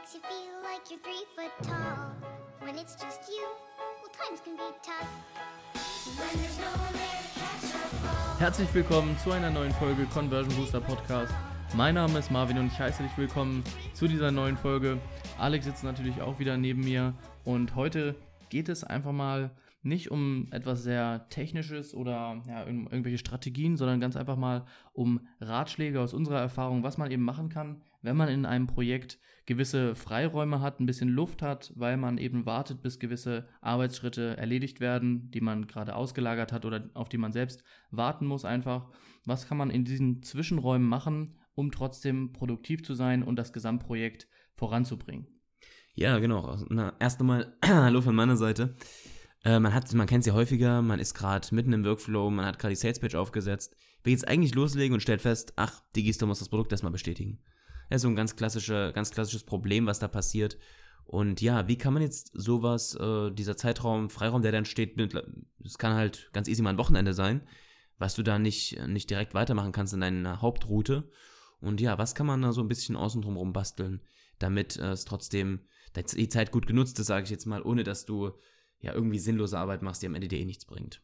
makes you feel like you're 3 foot tall. When it's just you, well, times can be tough. When there's no one there to catch or fall. Herzlich willkommen zu einer neuen Folge Conversion Booster Podcast. Mein Name ist Marvin und ich heiße dich willkommen zu dieser neuen Folge. Alex sitzt natürlich auch wieder neben mir und heute geht es einfach mal nicht um etwas sehr Technisches oder irgendwelche Strategien, sondern ganz einfach mal um Ratschläge aus unserer Erfahrung, was man eben machen kann, wenn man in einem Projekt gewisse Freiräume hat, ein bisschen Luft hat, weil man eben wartet, bis gewisse Arbeitsschritte erledigt werden, die man gerade ausgelagert hat oder auf die man selbst warten muss einfach. Was kann man in diesen Zwischenräumen machen, um trotzdem produktiv zu sein und das Gesamtprojekt voranzubringen? Ja, genau. Erst einmal hallo von meiner Seite. Man kennt es ja häufiger, man ist gerade mitten im Workflow, man hat gerade die Salespage aufgesetzt, will jetzt eigentlich loslegen und stellt fest, Digistore muss das Produkt erstmal bestätigen. Das ist so ein ganz klassisches Problem, was da passiert. Und ja, wie kann man jetzt sowas, dieser Freiraum, der dann steht, das kann halt ganz easy mal ein Wochenende sein, was du da nicht direkt weitermachen kannst in deiner Hauptroute. Und ja, was kann man da so ein bisschen außen drum rum basteln, damit es trotzdem die Zeit gut genutzt ist, sage ich jetzt mal, ohne dass du ja irgendwie sinnlose Arbeit machst, die am Ende dir nichts bringt.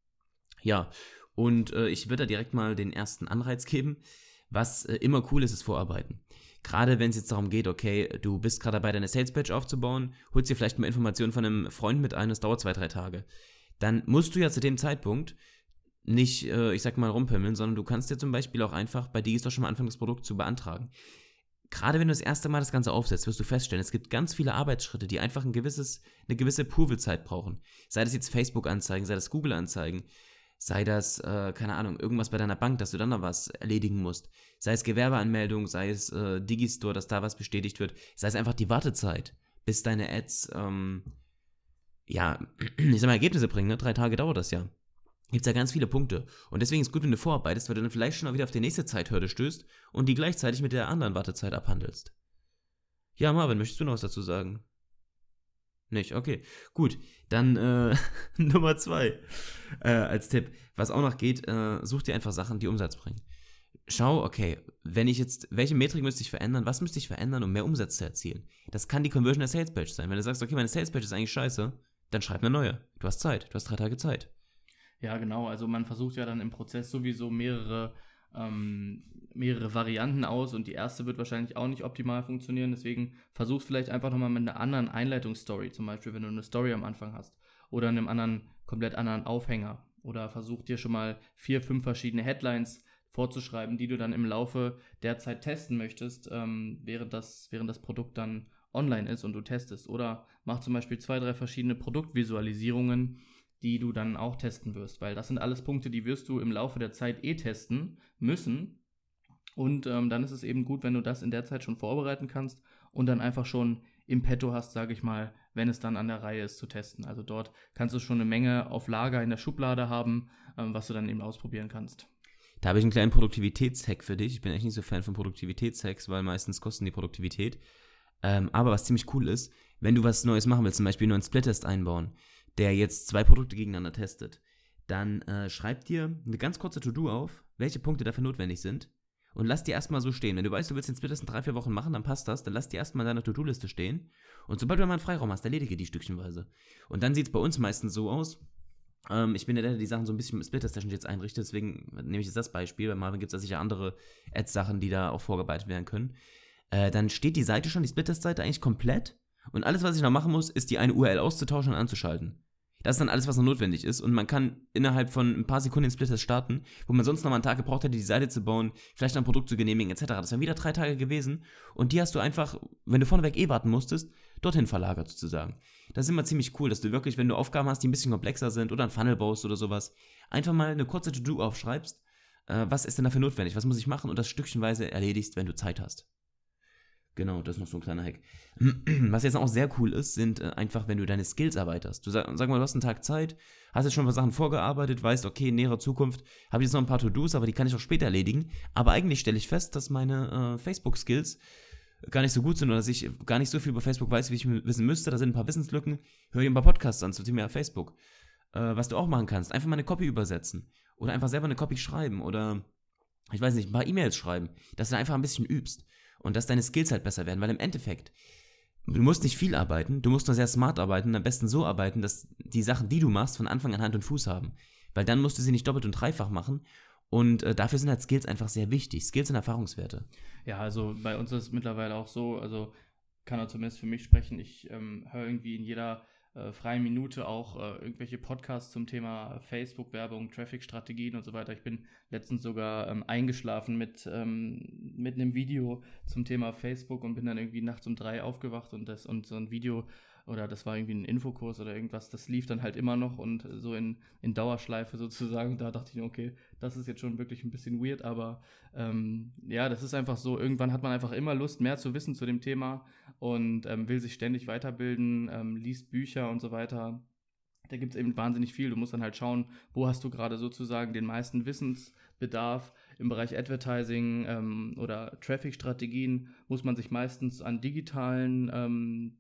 Ja, und ich würde da direkt mal den ersten Anreiz geben. Was immer cool ist Vorarbeiten. Gerade wenn es jetzt darum geht, okay, du bist gerade dabei, deine Salespage aufzubauen, holst dir vielleicht mal Informationen von einem Freund mit ein, das dauert 2-3 Tage. Dann musst du ja zu dem Zeitpunkt nicht, rumpimmeln, sondern du kannst dir zum Beispiel auch einfach bei Digistore schon mal anfangen, das Produkt zu beantragen. Gerade wenn du das erste Mal das Ganze aufsetzt, wirst du feststellen, es gibt ganz viele Arbeitsschritte, die einfach eine gewisse Approval-Zeit brauchen. Sei das jetzt Facebook-Anzeigen, sei das Google-Anzeigen, sei das, irgendwas bei deiner Bank, dass du dann noch was erledigen musst. Sei es Gewerbeanmeldung, sei es Digistore, dass da was bestätigt wird, sei es einfach die Wartezeit, bis deine Ads, Ergebnisse bringen, ne? 3 Tage dauert das ja. Gibt es ja ganz viele Punkte. Und deswegen ist es gut, wenn du vorarbeitest, weil du dann vielleicht schon wieder auf die nächste Zeithürde stößt und die gleichzeitig mit der anderen Wartezeit abhandelst. Ja, Marvin, möchtest du noch was dazu sagen? Nicht? Okay, gut. Dann Nummer 2 als Tipp. Was auch noch geht, such dir einfach Sachen, die Umsatz bringen. Schau, okay, welche Metrik müsste ich verändern, was müsste ich verändern, um mehr Umsatz zu erzielen? Das kann die Conversion der Salespage sein. Wenn du sagst, okay, meine Salespage ist eigentlich scheiße, dann schreib eine neue. Du hast Zeit, du hast 3 Tage Zeit. Ja, genau. Also man versucht ja dann im Prozess sowieso mehrere Varianten aus und die erste wird wahrscheinlich auch nicht optimal funktionieren. Deswegen versuch es vielleicht einfach nochmal mit einer anderen Einleitungsstory, zum Beispiel, wenn du eine Story am Anfang hast oder einem komplett anderen Aufhänger. Oder versuch dir schon mal 4-5 verschiedene Headlines vorzuschreiben, die du dann im Laufe der Zeit testen möchtest, während das Produkt dann online ist und du testest. Oder mach zum Beispiel 2-3 verschiedene Produktvisualisierungen, die du dann auch testen wirst, weil das sind alles Punkte, die wirst du im Laufe der Zeit testen müssen und dann ist es eben gut, wenn du das in der Zeit schon vorbereiten kannst und dann einfach schon im Petto hast, sage ich mal, wenn es dann an der Reihe ist zu testen. Also dort kannst du schon eine Menge auf Lager in der Schublade haben, was du dann eben ausprobieren kannst. Da habe ich einen kleinen Produktivitätshack für dich. Ich bin echt nicht so Fan von Produktivitätshacks, weil meistens kosten die Produktivität. Aber was ziemlich cool ist, wenn du was Neues machen willst, zum Beispiel nur einen Split-Test einbauen, der jetzt 2 Produkte gegeneinander testet, dann schreib dir eine ganz kurze To-Do auf, welche Punkte dafür notwendig sind und lass die erstmal so stehen. Wenn du weißt, du willst den Split-Test in 3-4 Wochen machen, dann passt das, dann lass die erstmal in deiner To-Do-Liste stehen und sobald du mal einen Freiraum hast, erledige die stückchenweise. Und dann sieht es bei uns meistens so aus, ich bin ja der, der die Sachen so ein bisschen mit Split-Test-Sessions jetzt einrichtet, deswegen nehme ich jetzt das Beispiel, bei Marvin gibt es da sicher andere Ads-Sachen, die da auch vorgearbeitet werden können. Dann steht die Seite schon, die Split-Test-Seite eigentlich komplett und alles, was ich noch machen muss, ist die eine URL auszutauschen und anzuschalten. Das ist dann alles, was noch notwendig ist und man kann innerhalb von ein paar Sekunden den Splitters starten, wo man sonst noch mal einen Tag gebraucht hätte, die Seite zu bauen, vielleicht ein Produkt zu genehmigen etc. Das wären wieder 3 Tage gewesen und die hast du einfach, wenn du vorneweg warten musstest, dorthin verlagert sozusagen. Das ist immer ziemlich cool, dass du wirklich, wenn du Aufgaben hast, die ein bisschen komplexer sind oder einen Funnel baust oder sowas, einfach mal eine kurze To-Do aufschreibst, was ist denn dafür notwendig, was muss ich machen und das stückchenweise erledigst, wenn du Zeit hast. Genau, das ist noch so ein kleiner Hack. Was jetzt auch sehr cool ist, sind einfach, wenn du deine Skills erweiterst. Sag mal, du hast einen Tag Zeit, hast jetzt schon ein paar Sachen vorgearbeitet, weißt, okay, in näherer Zukunft habe ich jetzt noch ein paar To-Dos, aber die kann ich auch später erledigen. Aber eigentlich stelle ich fest, dass meine Facebook-Skills gar nicht so gut sind oder dass ich gar nicht so viel über Facebook weiß, wie ich wissen müsste. Da sind ein paar Wissenslücken. Hör dir ein paar Podcasts an zum Thema Facebook. Was du auch machen kannst, einfach mal eine Copy übersetzen. Oder einfach selber eine Copy schreiben. Oder, ich weiß nicht, ein paar E-Mails schreiben. Dass du einfach ein bisschen übst. Und dass deine Skills halt besser werden. Weil im Endeffekt, du musst nicht viel arbeiten, du musst nur sehr smart arbeiten und am besten so arbeiten, dass die Sachen, die du machst, von Anfang an Hand und Fuß haben. Weil dann musst du sie nicht doppelt und dreifach machen. Und dafür sind halt Skills einfach sehr wichtig. Skills und Erfahrungswerte. Ja, also bei uns ist es mittlerweile auch so, also kann er zumindest für mich sprechen, ich höre irgendwie in jeder freien Minute auch irgendwelche Podcasts zum Thema Facebook-Werbung, Traffic-Strategien und so weiter. Ich bin letztens sogar eingeschlafen mit einem Video zum Thema Facebook und bin dann irgendwie nachts um 3 aufgewacht und so ein Video, oder das war irgendwie ein Infokurs oder irgendwas, das lief dann halt immer noch und so in Dauerschleife sozusagen. Da dachte ich mir, okay, das ist jetzt schon wirklich ein bisschen weird, aber ja, das ist einfach so, irgendwann hat man einfach immer Lust, mehr zu wissen zu dem Thema und will sich ständig weiterbilden, liest Bücher und so weiter. Da gibt es eben wahnsinnig viel. Du musst dann halt schauen, wo hast du gerade sozusagen den meisten Wissensbedarf. Im Bereich Advertising oder Traffic-Strategien muss man sich meistens an digitalen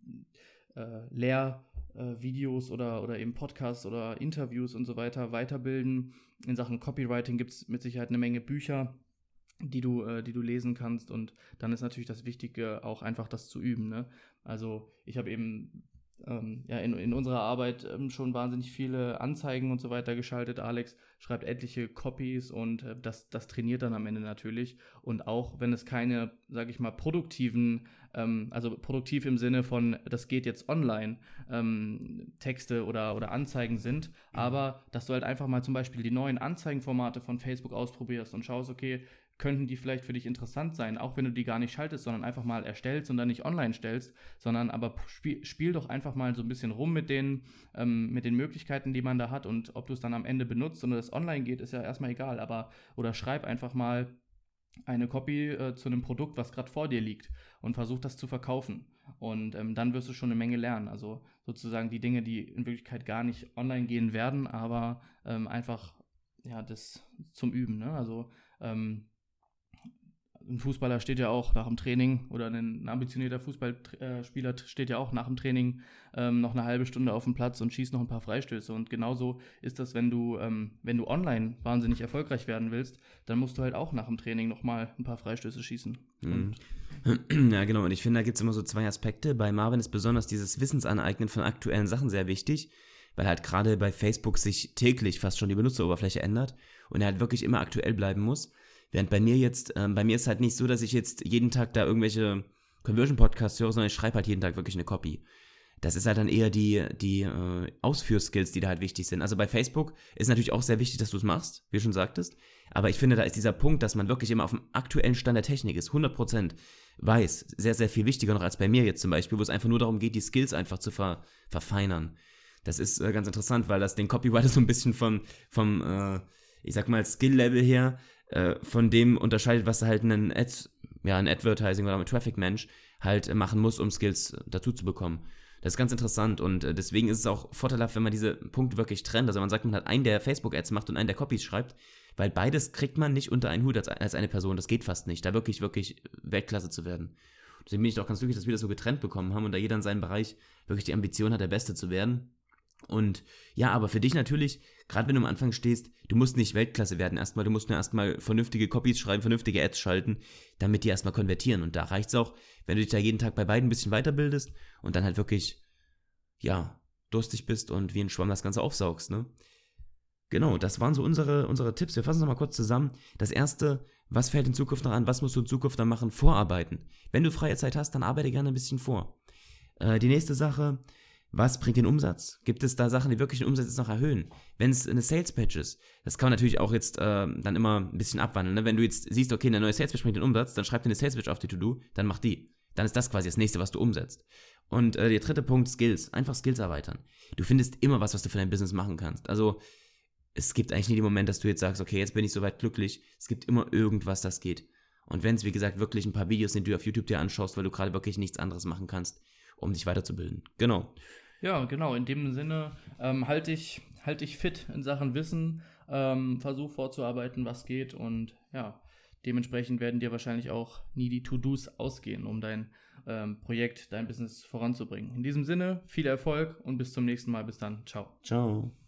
Lehrvideos oder eben Podcasts oder Interviews und so weiter weiterbilden. In Sachen Copywriting gibt es mit Sicherheit eine Menge Bücher, die du lesen kannst, und dann ist natürlich das Wichtige auch einfach das zu üben, ne? Also ich habe eben in unserer Arbeit schon wahnsinnig viele Anzeigen und so weiter geschaltet. Alex schreibt etliche Copies und das trainiert dann am Ende natürlich. Und auch wenn es keine, sage ich mal, produktiven, also produktiv im Sinne von, das geht jetzt online, Texte oder Anzeigen sind, aber dass du halt einfach mal zum Beispiel die neuen Anzeigenformate von Facebook ausprobierst und schaust, okay, könnten die vielleicht für dich interessant sein, auch wenn du die gar nicht schaltest, sondern einfach mal erstellst und dann nicht online stellst, sondern aber spiel doch einfach mal so ein bisschen rum mit den Möglichkeiten, die man da hat, und ob du es dann am Ende benutzt oder es online geht, ist ja erstmal egal, aber oder schreib einfach mal eine Copy zu einem Produkt, was gerade vor dir liegt, und versuch das zu verkaufen, und dann wirst du schon eine Menge lernen, also sozusagen die Dinge, die in Wirklichkeit gar nicht online gehen werden, aber einfach ja, das zum Üben, ne? Also ein Fußballer steht ja auch nach dem Training, oder ein ambitionierter Fußballspieler steht ja auch nach dem Training noch eine halbe Stunde auf dem Platz und schießt noch ein paar Freistöße. Und genauso ist das, wenn du online wahnsinnig erfolgreich werden willst, dann musst du halt auch nach dem Training nochmal ein paar Freistöße schießen. Ja, genau. Und ich finde, da gibt es immer so zwei Aspekte. Bei Marvin ist besonders dieses Wissensaneignen von aktuellen Sachen sehr wichtig, weil halt gerade bei Facebook sich täglich fast schon die Benutzeroberfläche ändert und er halt wirklich immer aktuell bleiben muss. Während bei mir ist halt nicht so, dass ich jetzt jeden Tag da irgendwelche Conversion-Podcasts höre, sondern ich schreibe halt jeden Tag wirklich eine Copy. Das ist halt dann eher die Ausführskills, die da halt wichtig sind. Also bei Facebook ist natürlich auch sehr wichtig, dass du es machst, wie du schon sagtest. Aber ich finde, da ist dieser Punkt, dass man wirklich immer auf dem aktuellen Stand der Technik ist, 100% weiß, sehr, sehr viel wichtiger noch als bei mir jetzt zum Beispiel, wo es einfach nur darum geht, die Skills einfach zu verfeinern. Das ist ganz interessant, weil das den Copywriter so ein bisschen vom ich sag mal, Skill-Level her von dem unterscheidet, was halt ein Advertising oder ein Traffic-Mensch halt machen muss, um Skills dazu zu bekommen. Das ist ganz interessant, und deswegen ist es auch vorteilhaft, wenn man diese Punkte wirklich trennt. Also man sagt, man hat einen, der Facebook-Ads macht und einen, der Copies schreibt, weil beides kriegt man nicht unter einen Hut als eine Person. Das geht fast nicht, da wirklich, wirklich Weltklasse zu werden. Deswegen bin ich doch ganz glücklich, dass wir das so getrennt bekommen haben und da jeder in seinem Bereich wirklich die Ambition hat, der Beste zu werden. Und ja, aber für dich natürlich, gerade wenn du am Anfang stehst, du musst nicht Weltklasse werden erstmal, du musst nur erstmal vernünftige Copies schreiben, vernünftige Ads schalten, damit die erstmal konvertieren. Und da reicht es auch, wenn du dich da jeden Tag bei beiden ein bisschen weiterbildest und dann halt wirklich, ja, durstig bist und wie ein Schwamm das Ganze aufsaugst, ne? Genau, das waren so unsere Tipps. Wir fassen es nochmal kurz zusammen. Das erste, was fällt in Zukunft noch an, was musst du in Zukunft dann machen? Vorarbeiten. Wenn du freie Zeit hast, dann arbeite gerne ein bisschen vor. Die nächste Sache: Was bringt den Umsatz? Gibt es da Sachen, die wirklich den Umsatz jetzt noch erhöhen? Wenn es eine Sales-Page ist, das kann man natürlich auch jetzt dann immer ein bisschen abwandeln. Ne? Wenn du jetzt siehst, okay, eine neue Sales-Page bringt den Umsatz, dann schreib dir eine Sales-Page auf die To-Do, dann mach die. Dann ist das quasi das nächste, was du umsetzt. Und der dritte Punkt, Skills. Einfach Skills erweitern. Du findest immer was du für dein Business machen kannst. Also es gibt eigentlich nie den Moment, dass du jetzt sagst, okay, jetzt bin ich soweit glücklich. Es gibt immer irgendwas, das geht. Und wenn es, wie gesagt, wirklich ein paar Videos sind, die du auf YouTube dir anschaust, weil du gerade wirklich nichts anderes machen kannst, um dich weiterzubilden. Genau. Ja, genau. In dem Sinne halt dich fit in Sachen Wissen, versuch vorzuarbeiten, was geht, und ja, dementsprechend werden dir wahrscheinlich auch nie die To-Dos ausgehen, um dein Projekt, dein Business voranzubringen. In diesem Sinne, viel Erfolg und bis zum nächsten Mal. Bis dann. Ciao. Ciao.